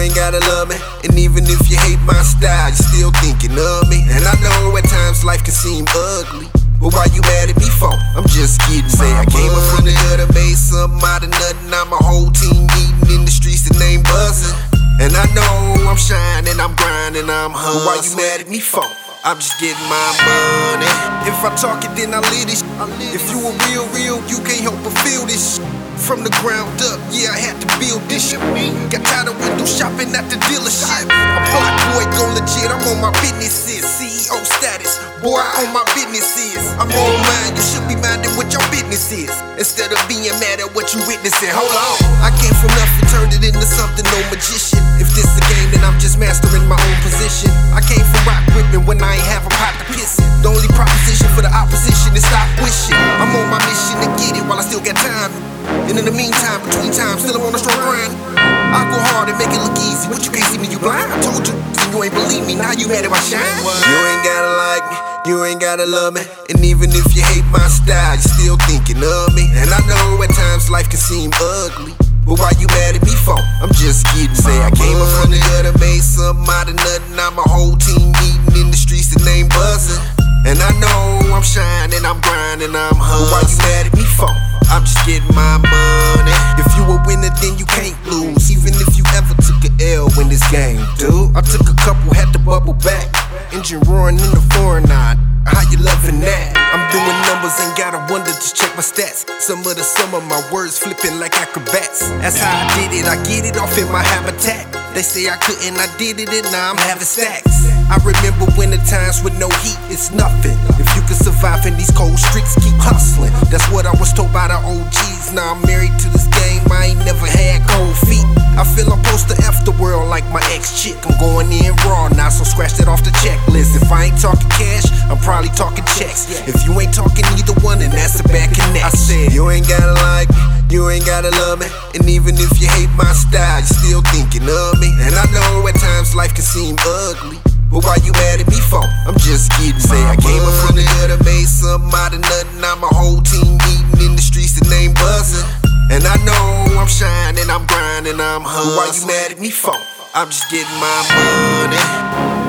ain't gotta love me. And even if you hate my style, you still thinking of me. And I know at times life can seem ugly, but why you mad at me for? I'm just kidding. Say I came up from the gutter, made something out of nothing. Now my whole team eating in the streets and ain't buzzing. And I know I'm shining, I'm grinding, I'm hustling. But why you mad at me for? I'm just getting my money. If I talk it, then I live this. If you a real, you can't help but feel this. From the ground up, yeah, I had to build this. Got tired of window shopping at the dealership. I'm hot boy, go legit, I'm on my businesses. CEO status, boy, I own my businesses. I'm on mine, you should be minding what your business is, instead of being mad at what you witnessing. Hold on, I came from nothing, turned it into something, no magician. If this a game, then I'm just mastering my own position. I came from rock whipping when I ain't have a pot to piss in. The only proposition for the opposition is stop wishing. I'm on my mission to get it while I still got time. And in the meantime, between times, still I'm on a strong grind. I go hard and make it look easy, but you can't see me, you blind. I told you, so you ain't believe me, now you mad at my shine. You ain't gotta like me, you ain't gotta love me. And even if you hate my style, you still thinking of me. And I know at times life can seem ugly, but why you mad at me for? I'm just kidding. Say I came up from the gutter, made something out of nothing. Now my whole team eating in the streets and ain't buzzing. And I know I'm shining, I'm grinding, I'm hustling. But why you mad at me for? I'm just getting my money. If you a winner, then you can't lose, even if you ever took an L in this game, dude. I took a couple, had to bubble back. Engine roaring in the foreign nine. How you loving that? I'm doing numbers, ain't gotta wonder, just check my stats. Some of my words flipping like acrobats. That's how I did it, I get it off in my habitat. They say I couldn't, I did it, and now I'm having stacks. I remember winter times with no heat, it's nothing. If you can survive in these cold streets, keep hustling. That's what I was told by the OGs. Now I'm married to this game, I ain't never had cold feet. I feel I'm supposed to F the world like my ex-chick. I'm going in raw now, so scratch that off the checklist. If I ain't talking cash, I'm probably talking checks. If you ain't talking either one, then that's a bad connect. I said, you ain't gotta like me, you ain't gotta love me. And even if you hate my style, you still thinking of me. And I know at times life can seem ugly, but why you mad at me for? I'm just kidding. Say I came up from the gutter, made something out of nothing. Now my whole team eating in the streets and ain't buzzing. And I know I'm shining, I'm grinding, I'm hustling. But why you mad at me for? I'm just getting my money.